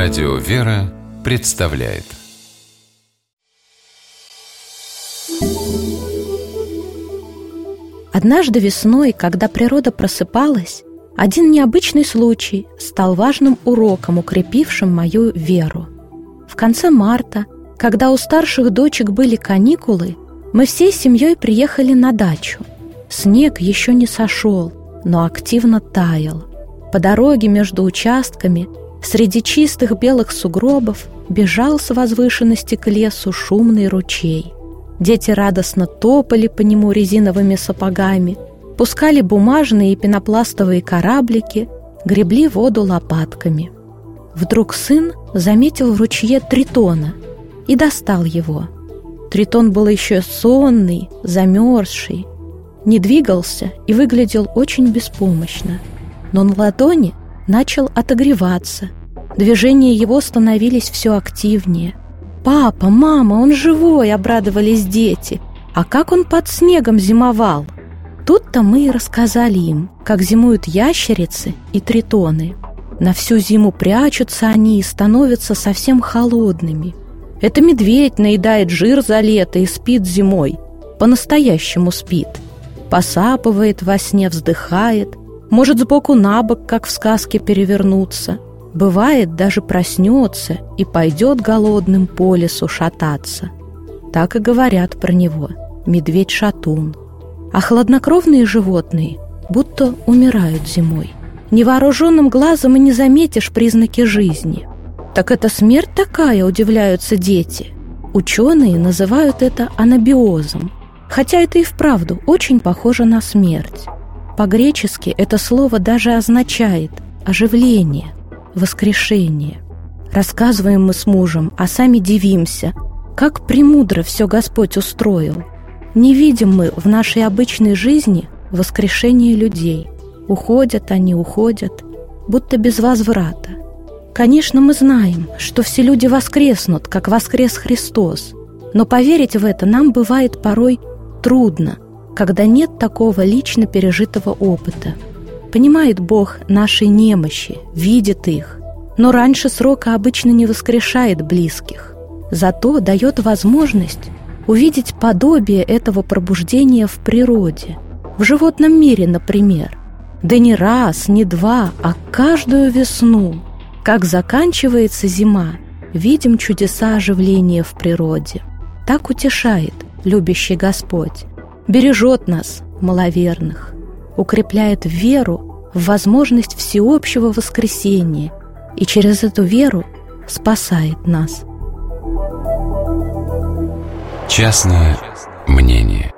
Радио «Вера» представляет. Однажды весной, когда природа просыпалась, один необычный случай стал важным уроком, укрепившим мою веру. В конце марта, когда у старших дочек были каникулы, мы всей семьей приехали на дачу. Снег еще не сошел, но активно таял. По дороге между участками, среди чистых белых сугробов, бежал с возвышенности к лесу шумный ручей. Дети радостно топали по нему резиновыми сапогами, пускали бумажные и пенопластовые кораблики, гребли воду лопатками. Вдруг сын заметил в ручье тритона и достал его. Тритон был еще сонный, замерзший, не двигался и выглядел очень беспомощно. Но на ладони начал отогреваться. Движения его становились все активнее. «Папа, мама, он живой!» — обрадовались дети. «А как он под снегом зимовал?» Тут-то мы и рассказали им, как зимуют ящерицы и тритоны. На всю зиму прячутся они и становятся совсем холодными. Это медведь наедает жир за лето и спит зимой. По-настоящему спит. Посапывает во сне, вздыхает, может сбоку на бок, как в сказке, перевернуться. Бывает, даже проснется и пойдет голодным по лесу шататься. Так и говорят про него — медведь-шатун. А хладнокровные животные будто умирают зимой. Невооруженным глазом и не заметишь признаки жизни. «Так это смерть такая?» — удивляются дети. Ученые называют это анабиозом, хотя это и вправду очень похоже на смерть. По-гречески это слово даже означает оживление, воскрешение. Рассказываем мы с мужем, а сами дивимся, как премудро все Господь устроил. Не видим мы в нашей обычной жизни воскрешения людей. Уходят они, уходят, будто без возврата. Конечно, мы знаем, что все люди воскреснут, как воскрес Христос, но поверить в это нам бывает порой трудно, когда нет такого лично пережитого опыта. Понимает Бог наши немощи, видит их, но раньше срока обычно не воскрешает близких. Зато дает возможность увидеть подобие этого пробуждения в природе, в животном мире, например. Да не раз, не два, а каждую весну. Как заканчивается зима, видим чудеса оживления в природе. Так утешает любящий Господь, бережет нас, маловерных, укрепляет веру в возможность всеобщего воскресения и через эту веру спасает нас. Частное мнение.